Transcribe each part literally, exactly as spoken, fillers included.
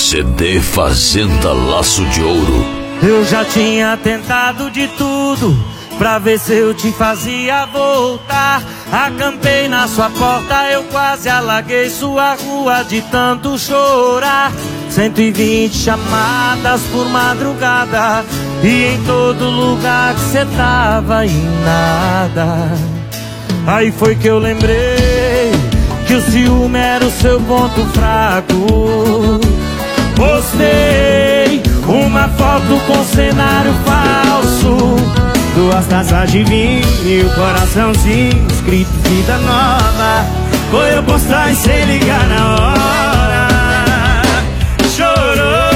C D Fazenda Laço de Ouro. Eu já tinha tentado de tudo pra ver se eu te fazia voltar. Acampei na sua porta, eu quase alaguei sua rua de tanto chorar. Cento e vinte chamadas por madrugada, e em todo lugar que cê tava e nada. Aí foi que eu lembrei que o ciúme era o seu ponto fraco. Postei uma foto com cenário falso, duas taças de vinho e o coraçãozinho escrito vida nova. Foi eu postar e sem ligar na hora. Chorou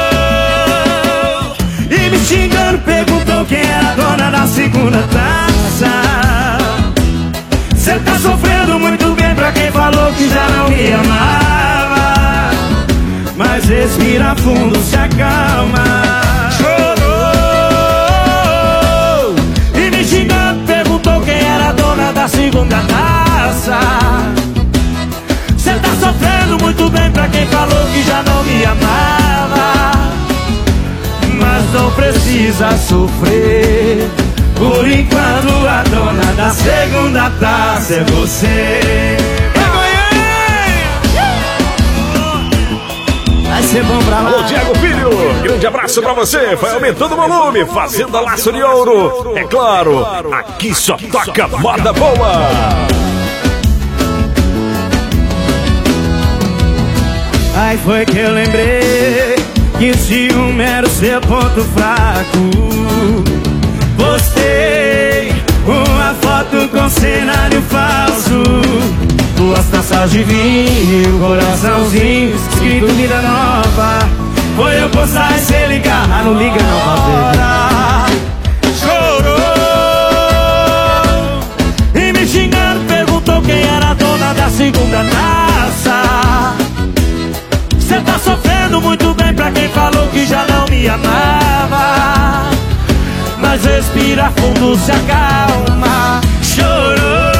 e me xingando perguntou quem era a dona da segunda taça. Cê tá sofrendo muito bem pra quem falou que já não me amava. Mas respira fundo, se acalma. Chorou e me xingando perguntou quem era a dona da segunda taça. Cê tá sofrendo muito bem pra quem falou que já não me amava. Mas não precisa sofrer, por enquanto a dona da segunda taça é você. Vai ser bom pra lá. Alô, Diego Filho, grande abraço pra você. Vai aumentando o volume, Fazenda Laço de Ouro. É claro, aqui só toca moda boa. Aí foi que eu lembrei que o ciúme era o seu ponto fraco. Postei uma foto com cenário falso, duas taças de vinho, coraçãozinho escrito vida nova. Foi eu postar e cê ligar, ah, não liga não pra ver. Chorou e me xingando perguntou quem era a dona da segunda taça. Cê tá sofrendo muito bem pra quem falou que já não me amava. Mas respira fundo, se acalma. Chorou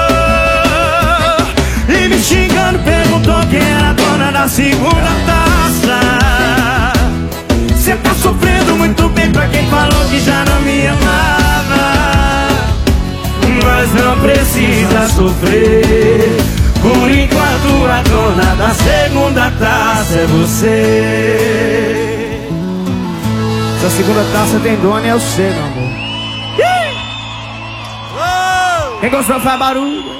e me xingando perguntou quem era a dona da segunda taça. Cê tá sofrendo muito bem pra quem falou que já não me amava. Mas não precisa sofrer, por enquanto a dona da segunda taça é você. Se a segunda taça tem dono é você, meu amor. Quem gostou faz barulho.